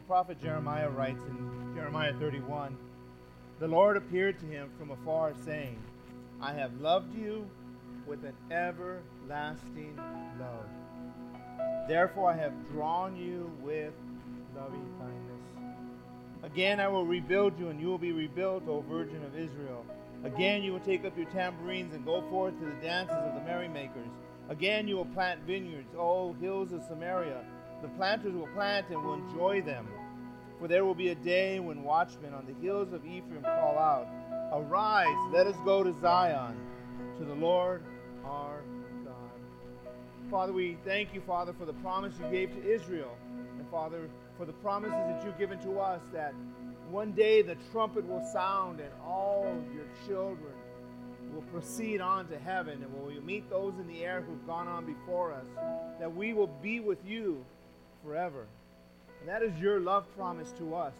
prophet Jeremiah writes in Jeremiah 31, "The Lord appeared to him from afar, saying, I have loved you with an everlasting love. Therefore I have drawn you with loving kindness. Again I will rebuild you, and you will be rebuilt, O Virgin of Israel. Again you will take up your tambourines and go forth to the dances of the merrymakers. Again you will plant vineyards, O hills of Samaria. The planters will plant and will enjoy them. For there will be a day when watchmen on the hills of Ephraim call out, Arise, let us go to Zion, to the Lord our God." Father, we thank you, Father, for the promise you gave to Israel. And Father, for the promises that you've given to us, that one day the trumpet will sound and all your children will proceed on to heaven, and when we meet those in the air who've gone on before us, that we will be with you forever. And that is your love promise to us,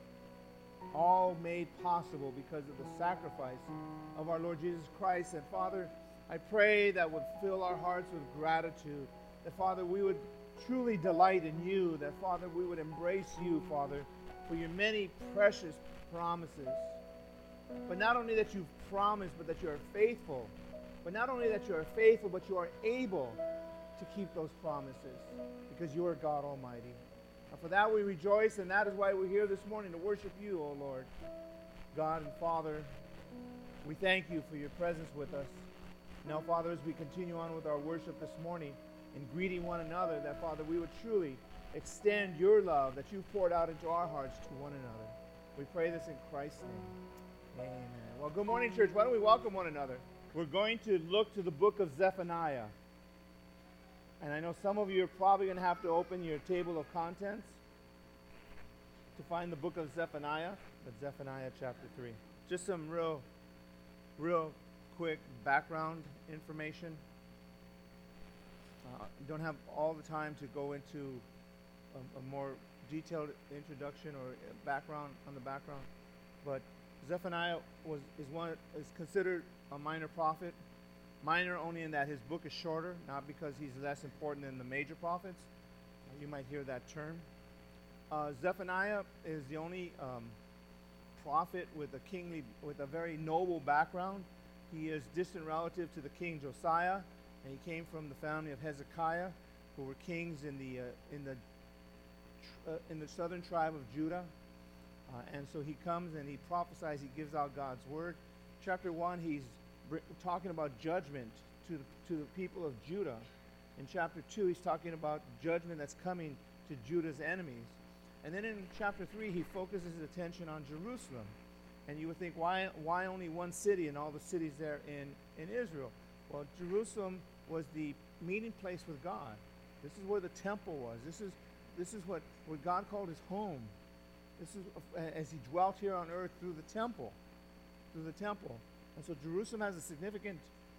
all made possible because of the sacrifice of our Lord Jesus Christ. And Father, I pray that would fill our hearts with gratitude, that Father, we would truly delight in you, that Father, we would embrace you, Father, for your many precious promises. But not only that you've promised, but that you are faithful. But not only that you are faithful, but you are able to keep those promises, because you are God Almighty. And for that we rejoice, and that is why we're here this morning, to worship you, O Lord. God and Father, we thank you for your presence with us. Now, Father, as we continue on with our worship this morning and greeting one another, that, Father, we would truly extend your love that you've poured out into our hearts to one another. We pray this in Christ's name. Amen. Well, good morning, church. Why don't we welcome one another? We're going to look to the book of Zephaniah. And I know some of you are probably going to have to open your table of contents to find the book of Zephaniah, but Zephaniah chapter 3. Just some real quick background information. Don't have all the time to go into a more detailed introduction or background on the background, but Zephaniah is considered a minor prophet. Minor only in that his book is shorter, not because he's less important than the major prophets. You might hear that term. Zephaniah is the only prophet with a very noble background. He is distant relative to the king Josiah, and he came from the family of Hezekiah, who were kings in the southern tribe of Judah. And so he comes and he prophesies. He gives out God's word. Chapter 1, he's talking about judgment to the people of Judah. In chapter 2, he's talking about judgment that's coming to Judah's enemies. And then in chapter 3, he focuses his attention on Jerusalem. And you would think, why only one city and all the cities there in Israel? Well, Jerusalem was the meeting place with God. This is where the temple was. This is what God called his home. This is as he dwelt here on earth through the temple. And so Jerusalem has a significant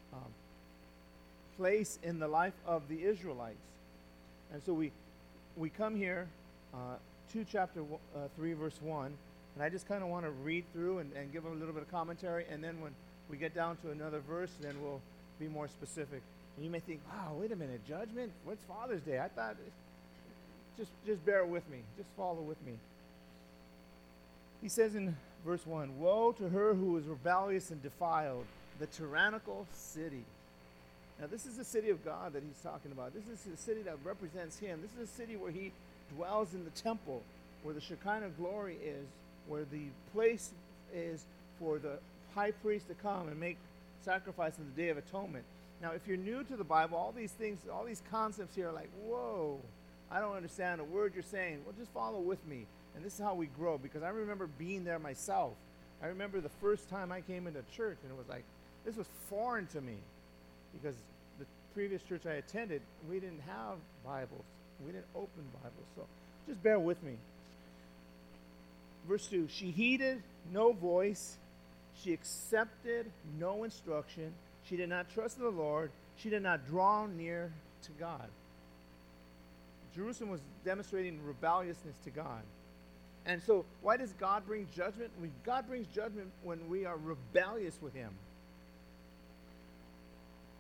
place in the life of the Israelites. And so we come here to chapter 3, verse 1, and I just kind of want to read through and give a little bit of commentary, and then when we get down to another verse, then we'll be more specific. And you may think, wow, wait a minute, judgment? What's Father's Day? I thought, just bear with me. Just follow with me. He says in verse 1, "Woe to her who is rebellious and defiled, the tyrannical city." Now this is the city of God that he's talking about. This is the city that represents him. This is a city where he dwells in the temple, where the Shekinah glory is, where the place is for the high priest to come and make sacrifice on the Day of Atonement. Now, if you're new to the Bible, all these things, all these concepts here are like, whoa, I don't understand a word you're saying. Well, just follow with me. And this is how we grow, because I remember being there myself. I remember the first time I came into church, and it was like, this was foreign to me, because the previous church I attended, we didn't have Bibles. We didn't open Bibles. So just bear with me. Verse 2, "She heeded no voice. She accepted no instruction. She did not trust in the Lord. She did not draw near to God." Jerusalem was demonstrating rebelliousness to God. And so why does God bring judgment? God brings judgment when we are rebellious with him.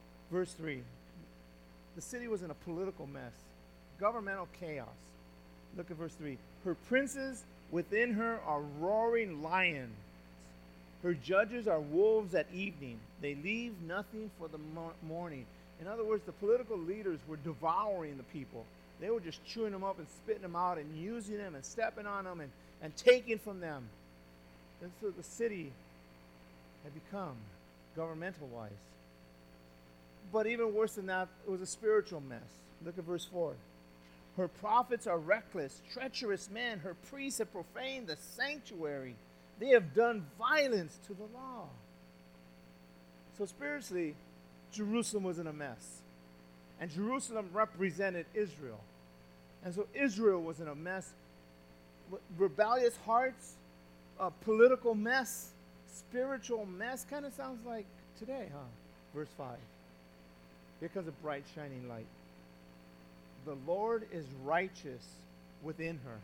Verse 3, the city was in a political mess, governmental chaos. Look at verse 3. Her princes within her are roaring lions. Her judges are wolves at evening. They leave nothing for the morning. In other words, the political leaders were devouring the people. They were just chewing them up and spitting them out and using them and stepping on them and taking from them. That's what the city had become, governmental-wise. But even worse than that, it was a spiritual mess. Look at verse 4. Her prophets are reckless, treacherous men. Her priests have profaned the sanctuary. They have done violence to the law. So spiritually, Jerusalem was in a mess. And Jerusalem represented Israel. And so Israel was in a mess. Rebellious hearts, a political mess, spiritual mess. Kind of sounds like today, huh? Verse 5. Here comes a bright, shining light. The Lord is righteous within her.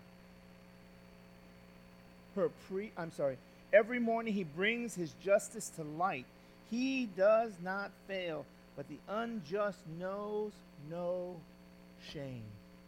Every morning he brings his justice to light. He does not fail, but the unjust knows no shame.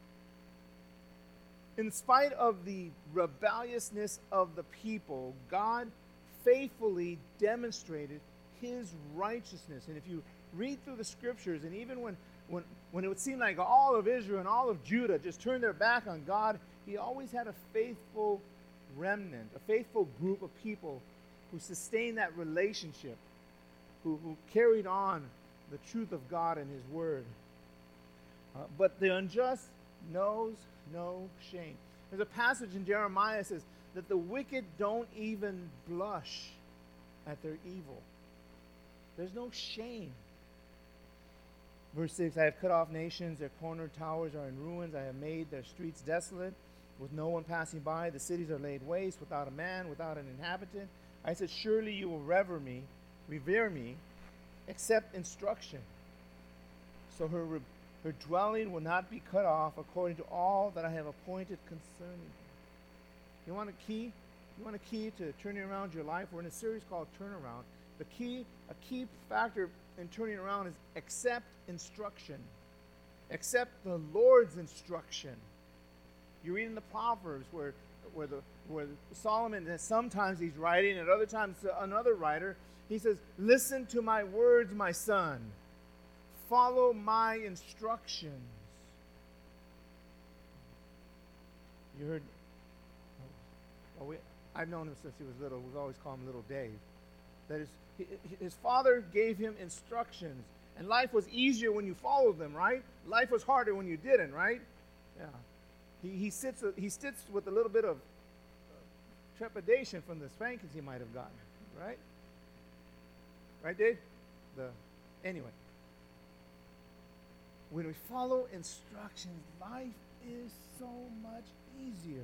In spite of the rebelliousness of the people, God faithfully demonstrated his righteousness. And if you read through the scriptures, and even when it would seem like all of Israel and all of Judah just turned their back on God, he always had a faithful remnant, a faithful group of people who sustained that relationship, who carried on the truth of God and his word. But the unjust knows no shame. There's a passage in Jeremiah that says that the wicked don't even blush at their evil. There's no shame. Verse 6, I have cut off nations, their corner towers are in ruins. I have made their streets desolate, with no one passing by. The cities are laid waste, without a man, without an inhabitant. I said, surely you will revere me, accept instruction. So her dwelling will not be cut off according to all that I have appointed concerning her. You want a key? You want a key to turning around your life? We're in a series called Turnaround. A key factor in turning around is accept instruction. Accept the Lord's instruction. You read in the Proverbs where Solomon, sometimes he's writing, and other times another writer, he says, listen to my words, my son. Follow my instructions. You heard, I've known him since he was little. We've always called him Little Dave. That is, his father gave him instructions. And life was easier when you followed them, right? Life was harder when you didn't, right? Yeah. He sits with a little bit of trepidation from the spankings he might have gotten, right? Right, Dave? Anyway. When we follow instructions, life is so much easier.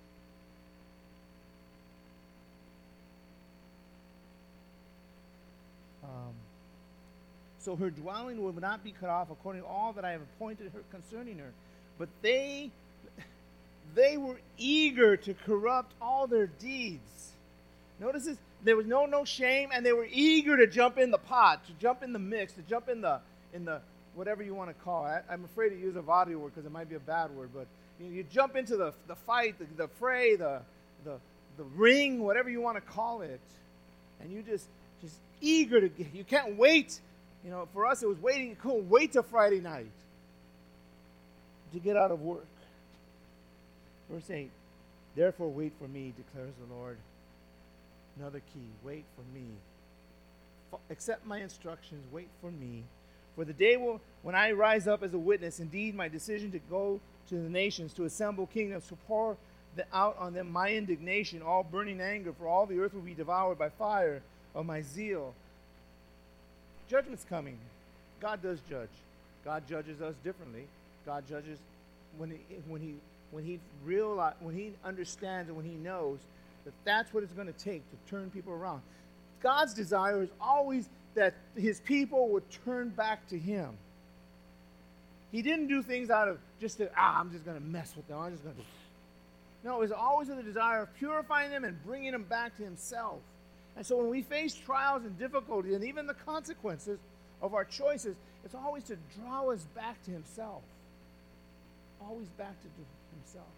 So her dwelling will not be cut off according to all that I have appointed her concerning her. But they were eager to corrupt all their deeds. Notice this, there was no shame, and they were eager to jump in the pot, to jump in the mix, to jump in the whatever you want to call it. I'm afraid to use a Vadi word because it might be a bad word, but you jump into the fight, the fray, the ring, whatever you want to call it, and you just eager to get. You can't wait. For us it was waiting. You couldn't wait till Friday night to get out of work. Verse 8, therefore wait for me, declares the Lord. Another key, wait for me. Accept my instructions, wait for me. For the day when I rise up as a witness, indeed my decision to go to the nations, to assemble kingdoms, to pour out on them my indignation, all burning anger, for all the earth will be devoured by fire of my zeal. Judgment's coming. God does judge. God judges us differently. God judges when he understands and when he knows that that's what it's going to take to turn people around. God's desire is always that his people would turn back to him. He didn't do things out of I'm just going to mess with them. I'm just going to. No, it was always with the desire of purifying them and bringing them back to himself. And so when we face trials and difficulties and even the consequences of our choices, it's always to draw us back to himself. Always back to himself.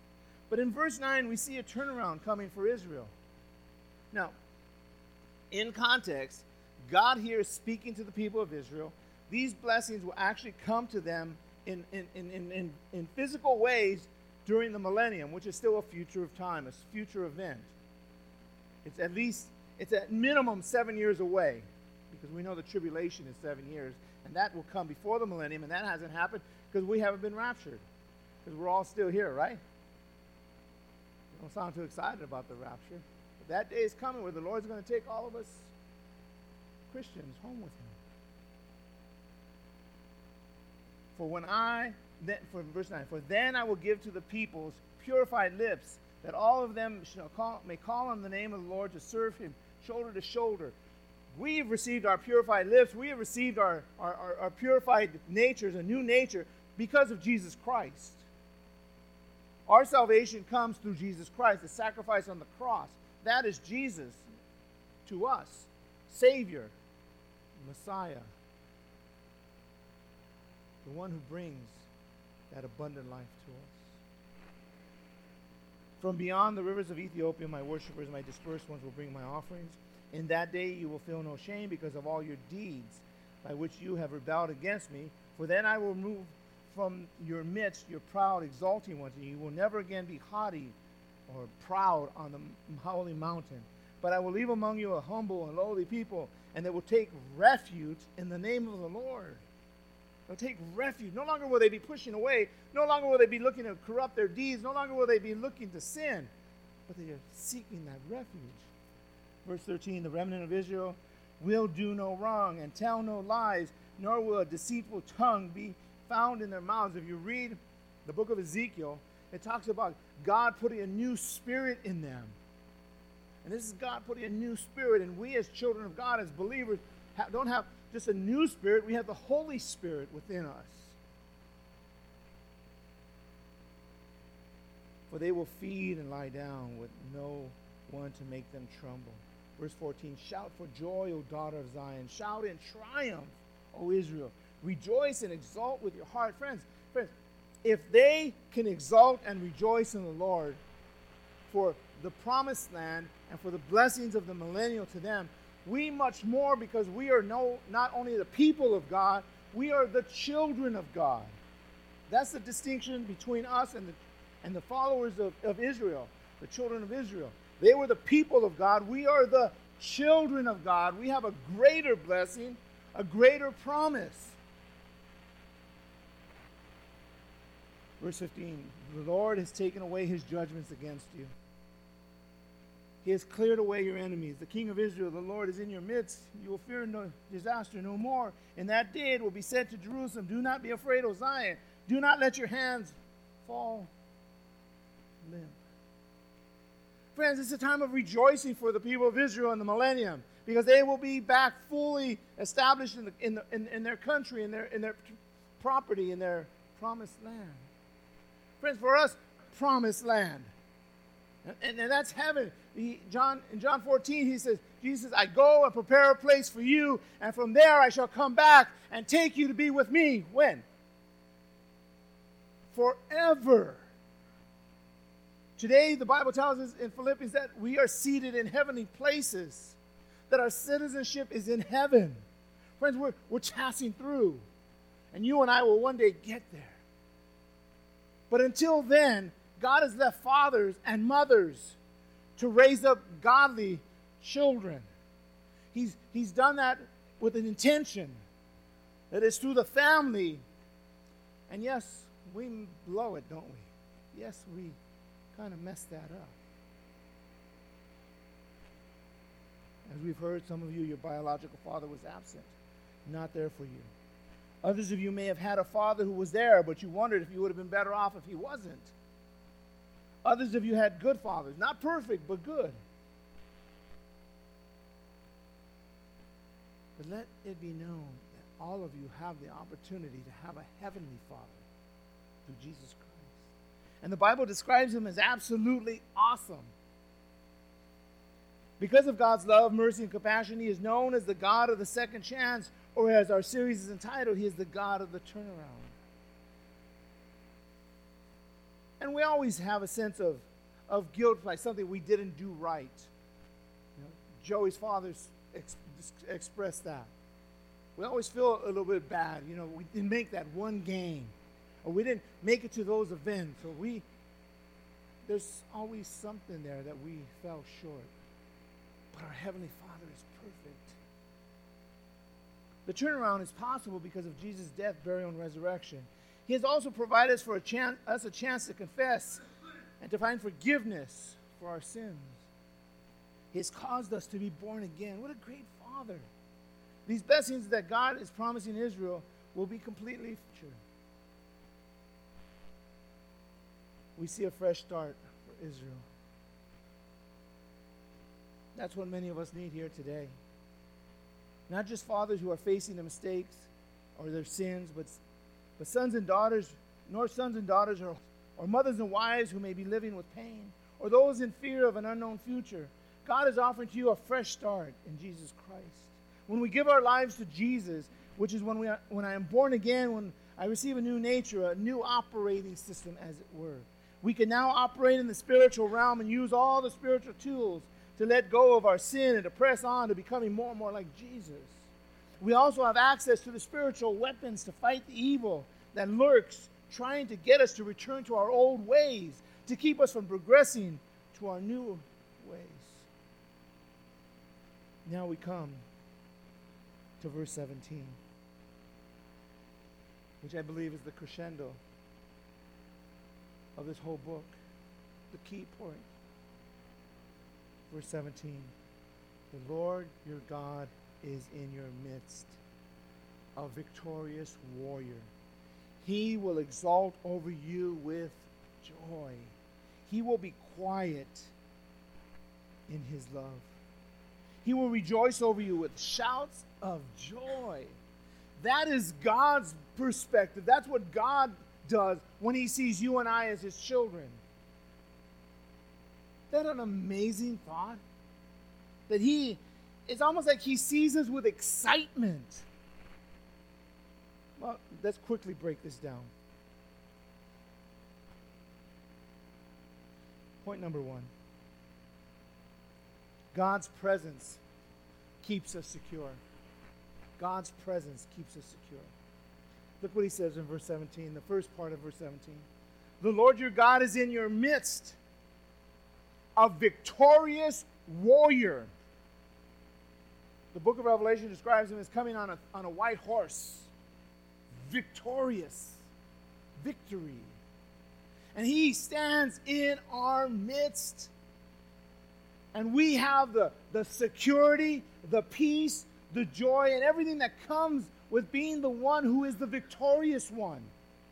But in verse 9, we see a turnaround coming for Israel. Now, in context, God here is speaking to the people of Israel. These blessings will actually come to them in physical ways during the millennium, which is still a future of time, a future event. It's at minimum 7 years away, because we know the tribulation is 7 years, and that will come before the millennium, and that hasn't happened because we haven't been raptured, because we're all still here, right? Don't sound too excited about the rapture. But that day is coming where the Lord's going to take all of us Christians home with him. For verse 9, for then I will give to the peoples purified lips, that all of them may call on the name of the Lord to serve him shoulder to shoulder. We have received our purified lips. We have received our purified natures, a new nature, because of Jesus Christ. Our salvation comes through Jesus Christ, the sacrifice on the cross. That is Jesus to us, Savior, Messiah, the one who brings that abundant life to us. From beyond the rivers of Ethiopia, my worshipers, my dispersed ones will bring my offerings. In that day you will feel no shame because of all your deeds by which you have rebelled against me. For then I will remove from your midst your proud, exalting ones, and you will never again be haughty or proud on the holy mountain. But I will leave among you a humble and lowly people, and they will take refuge in the name of the Lord. They'll take refuge. No longer will they be pushing away. No longer will they be looking to corrupt their deeds. No longer will they be looking to sin. But they are seeking that refuge. Verse 13, the remnant of Israel will do no wrong and tell no lies, nor will a deceitful tongue be found in their mouths. If you read the book of Ezekiel, it talks about God putting a new spirit in them. And this is God putting a new spirit. And we as children of God, as believers, don't have just a new spirit. We have the Holy Spirit within us. For they will feed and lie down with no one to make them tremble. Verse 14, shout for joy, O daughter of Zion. Shout in triumph, O Israel. Rejoice and exult with your heart. Friends, if they can exult and rejoice in the Lord for the promised land and for the blessings of the millennial to them, we much more, because we are not only the people of God, we are the children of God. That's the distinction between us and the followers of Israel, the children of Israel. They were the people of God. We are the children of God. We have a greater blessing, a greater promise. Verse 15, the Lord has taken away his judgments against you. He has cleared away your enemies. The King of Israel, the Lord, is in your midst. You will fear no disaster no more. In that day it will be said to Jerusalem, do not be afraid, O Zion. Do not let your hands fall limp. Friends, it's a time of rejoicing for the people of Israel in the millennium, because they will be back fully established in their country, in their property, in their promised land. Friends, for us, promised land. And that's heaven. In John 14, Jesus says, I go and prepare a place for you, and from there I shall come back and take you to be with me. When? Forever. Today, the Bible tells us in Philippians that we are seated in heavenly places, that our citizenship is in heaven. Friends, we're passing through, and you and I will one day get there. But until then, God has left fathers and mothers to raise up godly children. He's done that with an intention, that it's through the family. And yes, we blow it, don't we? Yes, we kind of mess that up. As we've heard, some of you, your biological father was absent, not there for you. Others of you may have had a father who was there, but you wondered if you would have been better off if he wasn't. Others of you had good fathers, not perfect, but good. But let it be known that all of you have the opportunity to have a heavenly Father through Jesus Christ. And the Bible describes him as absolutely awesome. Because of God's love, mercy, and compassion, he is known as the God of the second chance, or as our series is entitled, he is the God of the turnaround. And we always have a sense of guilt, like something we didn't do right. You know, Joey's father expressed that. We always feel a little bit bad. You know, we didn't make that one game, or we didn't make it to those events, or there's always something there that we fell short. But our Heavenly Father is perfect. The turnaround is possible because of Jesus' death, burial, and resurrection. He has also provided us a chance to confess and to find forgiveness for our sins. He has caused us to be born again. What a great Father. These blessings that God is promising Israel will be completely true. We see a fresh start for Israel. That's what many of us need here today. Not just fathers who are facing the mistakes or their sins, but sons and daughters, or mothers and wives who may be living with pain, or those in fear of an unknown future. God is offering to you a fresh start in Jesus Christ. When we give our lives to Jesus, which is when I am born again, when I receive a new nature, a new operating system, as it were, we can now operate in the spiritual realm and use all the spiritual tools to let go of our sin and to press on to becoming more and more like Jesus. We also have access to the spiritual weapons to fight the evil that lurks, trying to get us to return to our old ways, to keep us from progressing to our new ways. Now we come to verse 17, which I believe is the crescendo of this whole book, the key point. Verse 17, the Lord your God is in your midst, a victorious warrior. He will exalt over you with joy. He will be quiet in his love. He will rejoice over you with shouts of joy. That is God's perspective. That's what God does when he sees you and I as his children. Isn't that an amazing thought? That it's almost like he sees us with excitement. Well, let's quickly break this down. Point number 1. God's presence keeps us secure. God's presence keeps us secure. Look what he says in verse 17, the first part of verse 17. The Lord your God is in your midst, a victorious warrior. The book of Revelation describes him as coming on a white horse. Victorious. Victory. And he stands in our midst. And we have the security, the peace, the joy, and everything that comes with being the one who is the victorious one.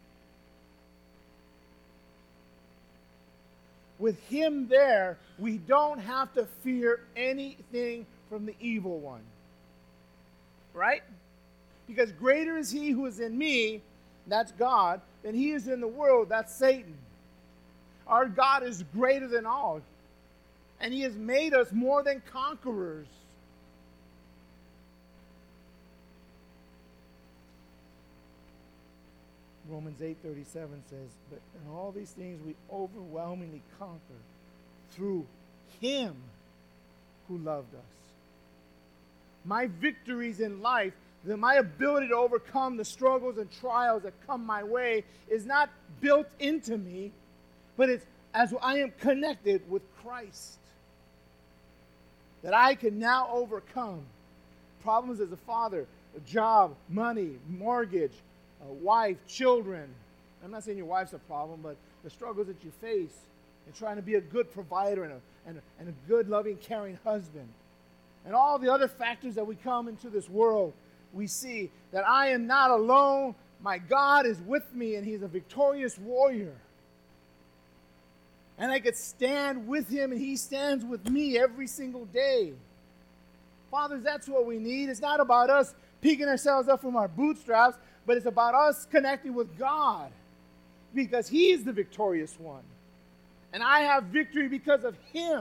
With him there, we don't have to fear anything from the evil one. Right? Because greater is he who is in me, that's God, than he is in the world, that's Satan. Our God is greater than all. And he has made us more than conquerors. Romans 8:37 says, but in all these things we overwhelmingly conquer through him who loved us. My victories in life, my ability to overcome the struggles and trials that come my way is not built into me, but it's as I am connected with Christ. That I can now overcome problems as a father, a job, money, mortgage, a wife, children. I'm not saying your wife's a problem, but the struggles that you face in trying to be a good provider and a good, loving, caring husband. And all the other factors that we come into this world, we see that I am not alone. My God is with me, and he's a victorious warrior. And I could stand with him, and he stands with me every single day. Fathers, that's what we need. It's not about us picking ourselves up from our bootstraps, but it's about us connecting with God, because he is the victorious one. And I have victory because of him.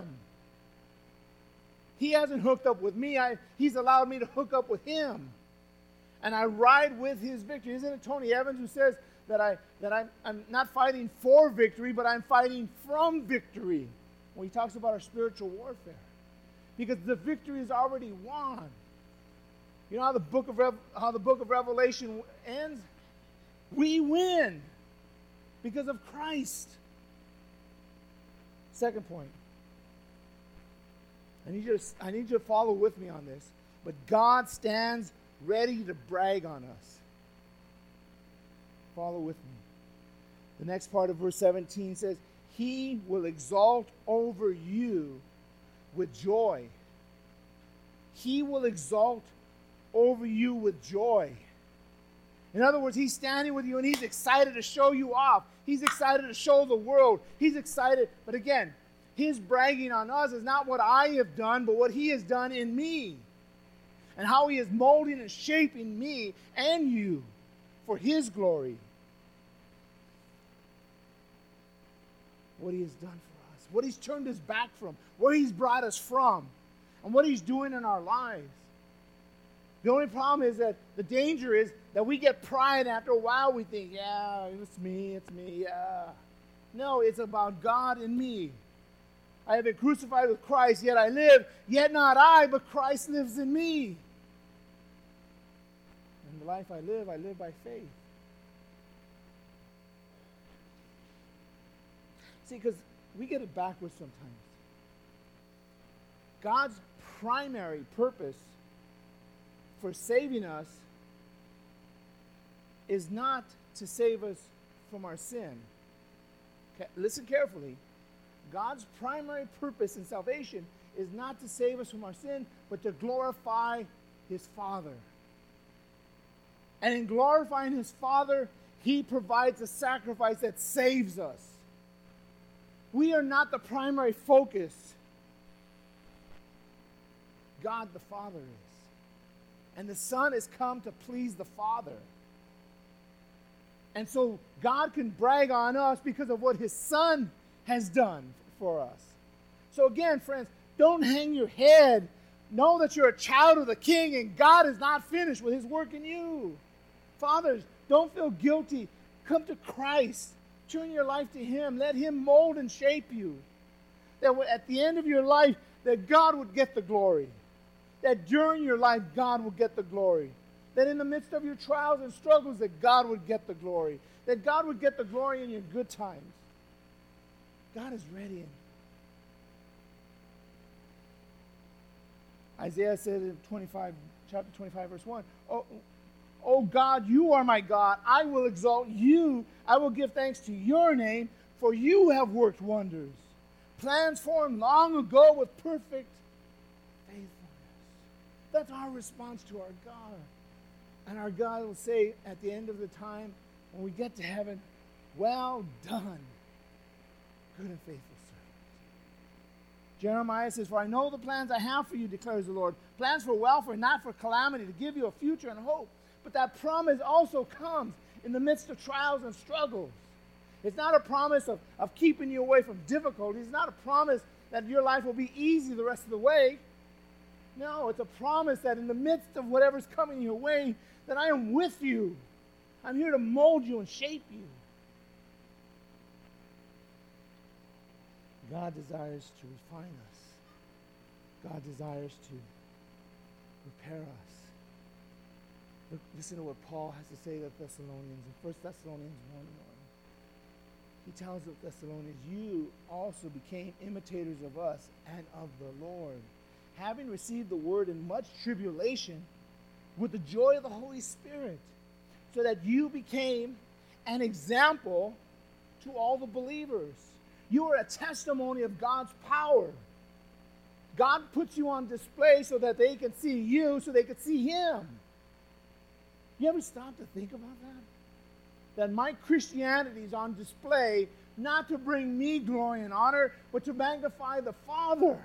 He hasn't hooked up with me. He's allowed me to hook up with him. And I ride with his victory. Isn't it Tony Evans who says I'm not fighting for victory, but I'm fighting from victory. When he talks about our spiritual warfare. Because the victory is already won. You know how the book of Revelation ends? We win because of Christ. Second point. I need you to follow with me on this. But God stands ready to brag on us. Follow with me. The next part of verse 17 says, He will exalt over you with joy. He will exalt over you with joy. In other words, he's standing with you and he's excited to show you off. He's excited to show the world. He's excited. But again, his bragging on us is not what I have done, but what he has done in me. And how he is molding and shaping me and you for his glory. What he has done for us. What he's turned us back from. Where he's brought us from. And what he's doing in our lives. The only problem is that the danger is that we get pride after a while. We think, yeah, it's me, yeah. No, it's about God and me. I have been crucified with Christ, yet I live, yet not I, but Christ lives in me. And the life I live by faith. See, because we get it backwards sometimes. God's primary purpose for saving us is not to save us from our sin. Okay, listen carefully. God's primary purpose in salvation is not to save us from our sin, but to glorify his Father. And in glorifying his Father, he provides a sacrifice that saves us. We are not the primary focus. God the Father is. And the Son has come to please the Father. And so God can brag on us because of what his Son has done for us. So again, friends, don't hang your head. Know that you're a child of the King and God is not finished with his work in you. Fathers, don't feel guilty. Come to Christ. Turn your life to him. Let him mold and shape you. That at the end of your life, that God would get the glory. That during your life, God will get the glory. That in the midst of your trials and struggles, that God would get the glory. That God would get the glory in your good times. God is ready. Isaiah said in chapter 25, verse 1, Oh God, you are my God. I will exalt you. I will give thanks to your name, for you have worked wonders. Plans formed long ago with perfect faithfulness. That's our response to our God. And our God will say at the end of the time, when we get to heaven, well done, good and faithful servant. Jeremiah says, For I know the plans I have for you, declares the Lord, plans for welfare, not for calamity, to give you a future and hope. But that promise also comes in the midst of trials and struggles. It's not a promise of keeping you away from difficulties. It's not a promise that your life will be easy the rest of the way. No, it's a promise that in the midst of whatever's coming your way, that I am with you. I'm here to mold you and shape you. God desires to refine us. God desires to prepare us. Look, listen to what Paul has to say to the Thessalonians in 1 Thessalonians 1:1. He tells the Thessalonians, You also became imitators of us and of the Lord, having received the word in much tribulation with the joy of the Holy Spirit, so that you became an example to all the believers. You are a testimony of God's power. God puts you on display so that they can see you, so they can see him. You ever stop to think about that? That my Christianity is on display not to bring me glory and honor, but to magnify the Father.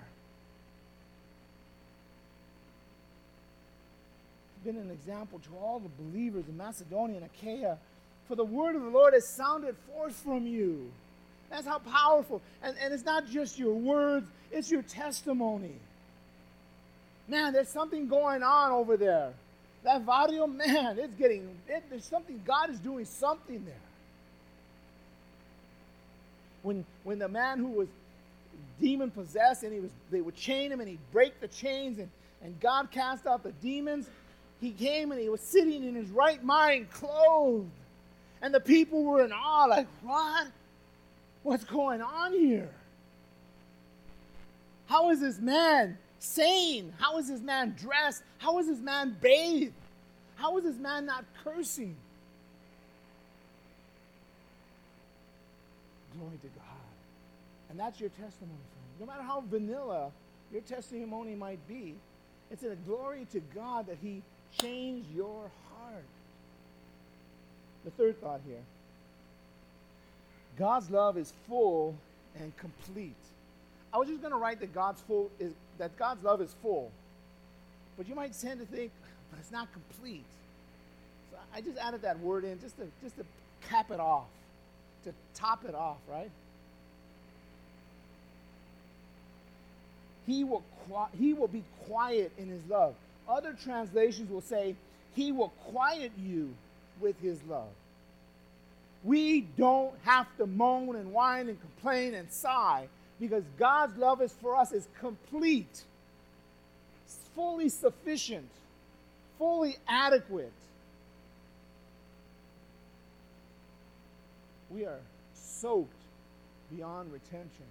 Been an example to all the believers in Macedonia and Achaia, for the word of the Lord has sounded forth from you. That's how powerful. And it's not just your words, it's your testimony. Man, there's something going on over there. That Vario, man, there's something, God is doing something there. When the man who was demon possessed and they would chain him and he'd break the chains and God cast out the demons, he came and he was sitting in his right mind, clothed. And the people were in awe, like, what? What's going on here? How is this man sane? How is this man dressed? How is this man bathed? How is this man not cursing? Glory to God. And that's your testimony, friend. No matter how vanilla your testimony might be, it's a glory to God that he changed your heart. The third thought here. God's love is full and complete. I was just going to write that God's love is full. But you might tend to think, but it's not complete. So I just added that word in just to cap it off, to top it off, right? He will be quiet in his love. Other translations will say, he will quiet you with his love. We don't have to moan and whine and complain and sigh because God's love is for us is complete, fully sufficient, fully adequate. We are soaked beyond retention.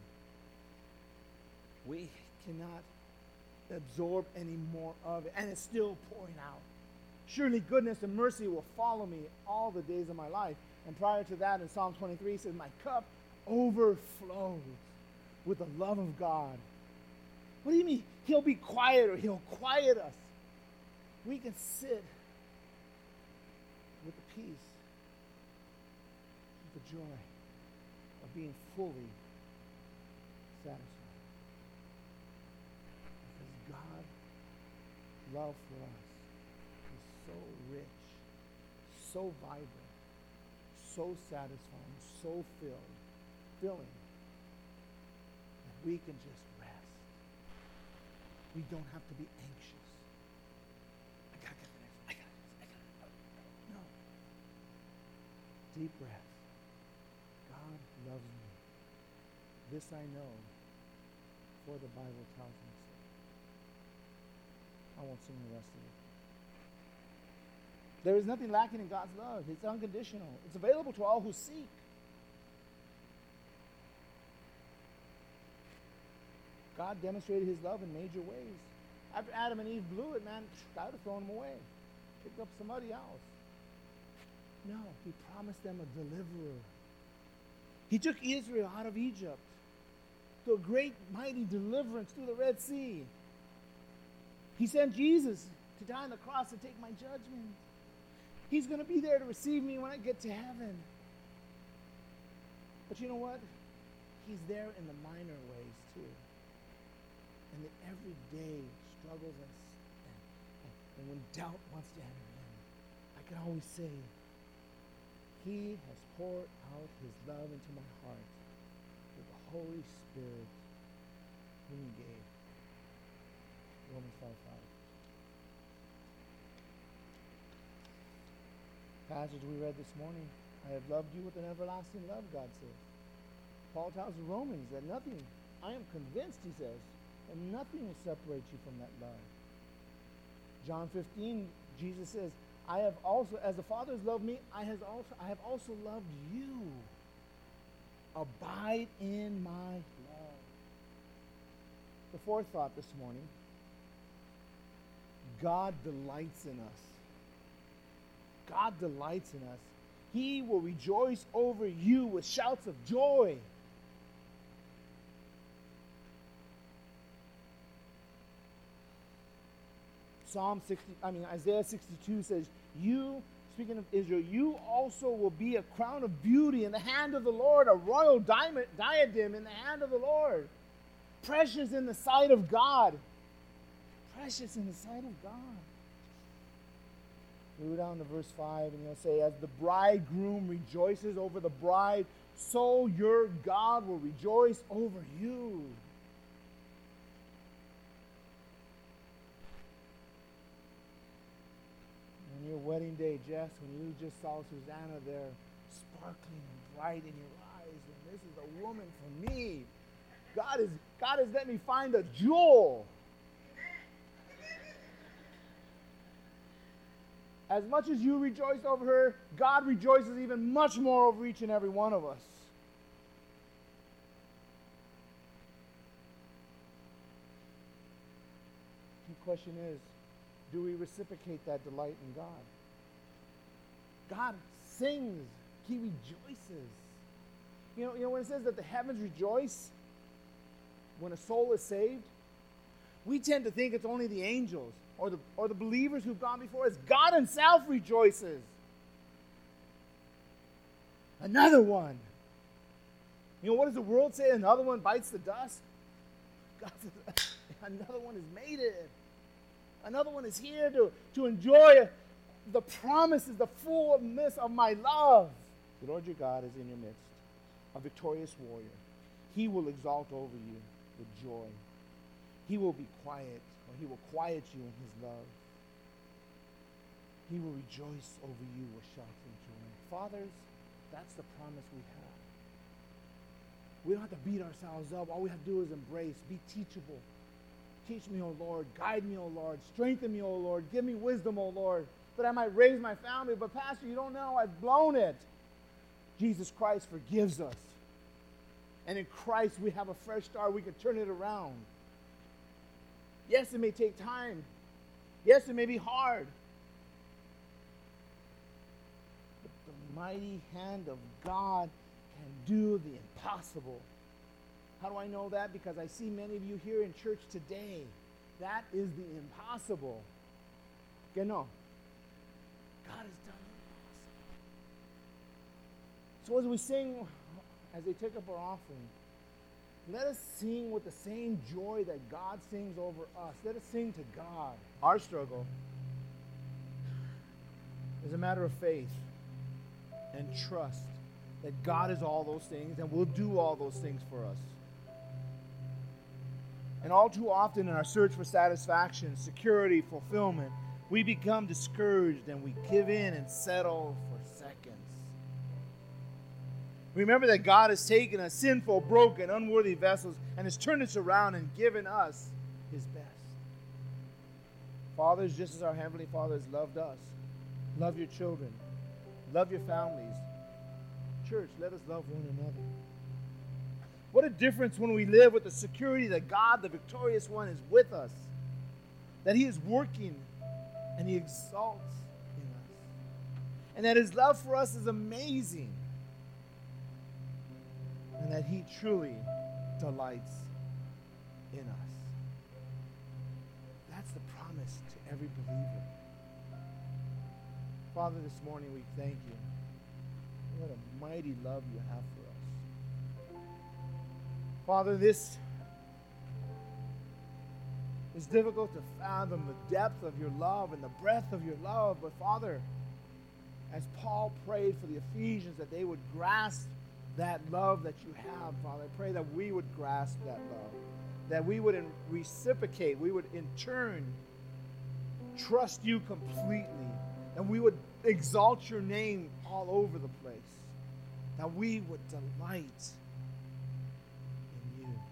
We cannot absorb any more of it, and it's still pouring out. Surely goodness and mercy will follow me all the days of my life. And prior to that, in Psalm 23, it says, my cup overflows with the love of God. What do you mean? He'll be quiet or he'll quiet us. We can sit with the peace, with the joy of being fully satisfied. Because God's love for us is so rich, so vibrant, so satisfying, so filling, that we can just rest. We don't have to be anxious. I gotta get the next one. I got this. No. Deep breath. God loves me. This I know, for the Bible tells me so. I won't sing the rest of it. There is nothing lacking in God's love. It's unconditional. It's available to all who seek. God demonstrated his love in major ways. After Adam and Eve blew it, man, God would have thrown them away. Picked up somebody else. No, he promised them a deliverer. He took Israel out of Egypt to a great, mighty deliverance through the Red Sea. He sent Jesus to die on the cross to take my judgment. He's going to be there to receive me when I get to heaven. But you know what? He's there in the minor ways too. In the everyday struggles and when doubt wants to enter in. I can always say, he has poured out his love into my heart with the Holy Spirit whom he gave. Romans 5:5. Passage we read this morning. I have loved you with an everlasting love, God says. Paul tells the Romans that nothing, I am convinced, he says, that nothing will separate you from that love. John 15, Jesus says, I have also, as the Father has loved me, I have also loved you. Abide in my love. The fourth thought this morning, God delights in us. God delights in us. He will rejoice over you with shouts of joy. Isaiah 62 says, you, speaking of Israel, you also will be a crown of beauty in the hand of the Lord, a royal diadem in the hand of the Lord. Precious in the sight of God. Precious in the sight of God. We go down to verse 5 and he'll say, as the bridegroom rejoices over the bride, so your God will rejoice over you. On your wedding day, Jess, when you just saw Susanna there sparkling and bright in your eyes, and this is a woman for me. God has let me find a jewel. As much as you rejoice over her, God rejoices even much more over each and every one of us. The question is, do we reciprocate that delight in God? God sings. He rejoices. You know when it says that the heavens rejoice when a soul is saved, we tend to think it's only the angels or the believers who've gone before us. God himself rejoices. Another one. You know, what does the world say? Another one bites the dust. God says, another one has made it. Another one is here to enjoy the promises, the fullness of my love. The Lord your God is in your midst, a victorious warrior. He will exalt over you with joy. He will be quiet, or he will quiet you in his love. He will rejoice over you with shouts of joy. Fathers, that's the promise we have. We don't have to beat ourselves up. All we have to do is embrace, be teachable. Teach me, O Lord. Guide me, O Lord. Strengthen me, O Lord. Give me wisdom, O Lord, that I might raise my family. But Pastor, you don't know. I've blown it. Jesus Christ forgives us. And in Christ, we have a fresh start. We can turn it around. Yes, it may take time. Yes, it may be hard. But the mighty hand of God can do the impossible. How do I know that? Because I see many of you here in church today. That is the impossible. Que no. God has done the impossible. So as we sing, as they take up our offering, let us sing with the same joy that God sings over us. Let us sing to God. Our struggle is a matter of faith and trust that God is all those things and will do all those things for us. And all too often in our search for satisfaction, security, fulfillment, we become discouraged and we give in and settle for seconds. Remember that God has taken us, sinful, broken, unworthy vessels, and has turned us around and given us his best. Fathers, just as our Heavenly Father has loved us, love your children, love your families. Church, let us love one another. What a difference when we live with the security that God, the victorious one, is with us, that he is working and he exalts in us, and that his love for us is amazing, and that he truly delights in us. That's the promise to every believer. Father, this morning we thank you. What a mighty love you have for us. Father, this is difficult to fathom, the depth of your love and the breadth of your love. But Father, as Paul prayed for the Ephesians that they would grasp that love that you have, Father, I pray that we would grasp that love, that we would reciprocate, we would in turn trust you completely, and we would exalt your name all over the place, that we would delight in you.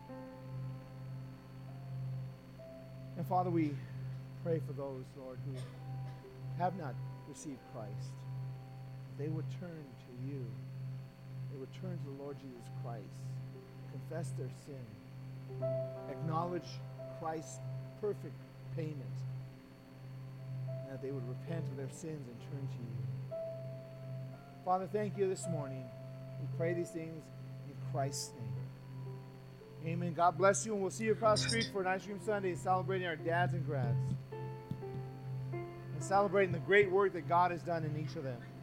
And Father, we pray for those, Lord, who have not received Christ. They would turn to you. They would turn to the Lord Jesus Christ, confess their sin, acknowledge Christ's perfect payment, and that they would repent of their sins and turn to you. Father, thank you this morning. We pray these things in Christ's name. Amen. God bless you, and we'll see you across the street for an Ice Cream Sunday, celebrating our dads and grads, and celebrating the great work that God has done in each of them.